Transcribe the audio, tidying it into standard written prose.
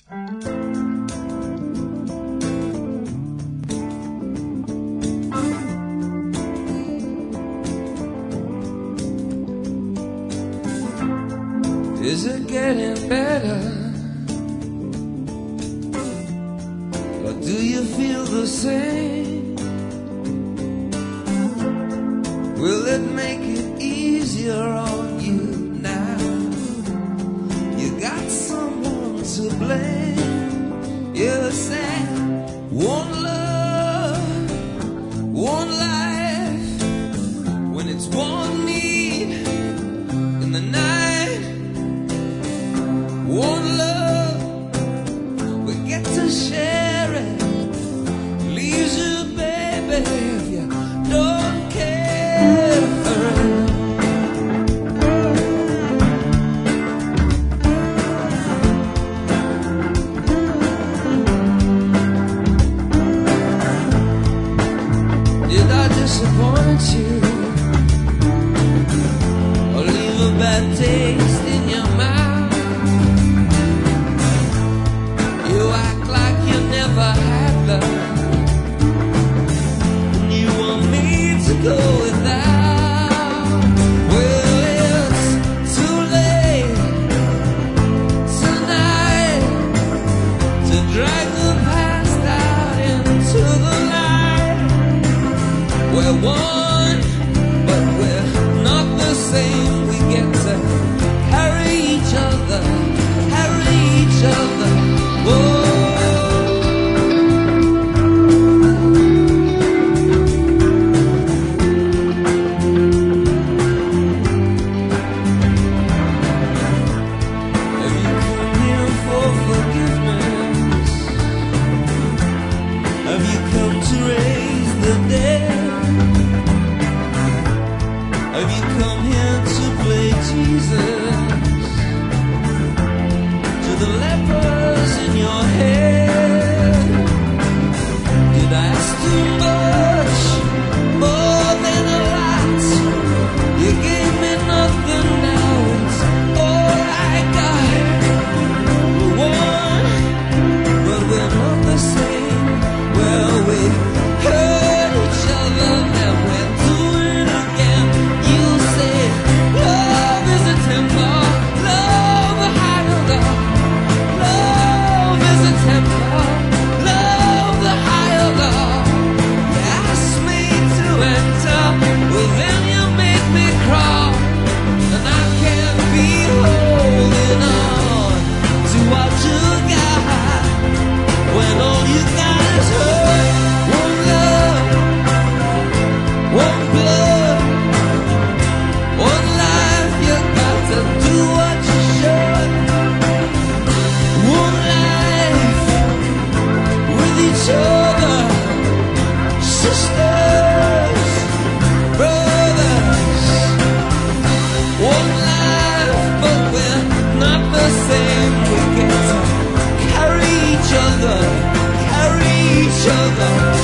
Is it getting better? Or do you feel the same? Will it make it easier on you now? You got someone to blame. You said one love, one life, when it's one need in the night. One love, we get to share it. Leaves you, baby, if you don't care for it. Did I disappoint you? Or leave a bad taste in your mouth? You act like you never had love, and you want me to go without. Well, it's too late tonight to drag the past out into the light. We're one, but we're not the same. We get to carry each other, carry each other. Whoa. Have you come here for forgiveness? Have you come to raise the dead? Have you come here to play Jesus to the lepers in your head? Did I ask too much, more than a lot? You gave me nothing, now it's all I got. We're one, but we're not the same. Well, we hurt each other, and we're doing it again. You say love is a temper, love a higher love. Love is a temper, love the higher love. You asked me to enter, well then you make me crawl, and I can't be holding on to what you got when all you got is hurt. One love, one blood, one life. You got to do what you should. One life with each other, sisters, brothers. One life, but we're not the same. We get to carry each other, carry each other.